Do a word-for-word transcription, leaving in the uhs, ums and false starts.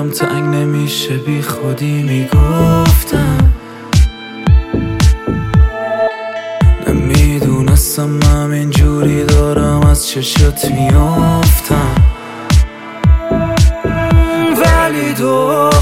دلم تنگ نمیشه بی خودی میگفتم. نمیدونستم همین جوری دارم از چشات میافتم، ولی تو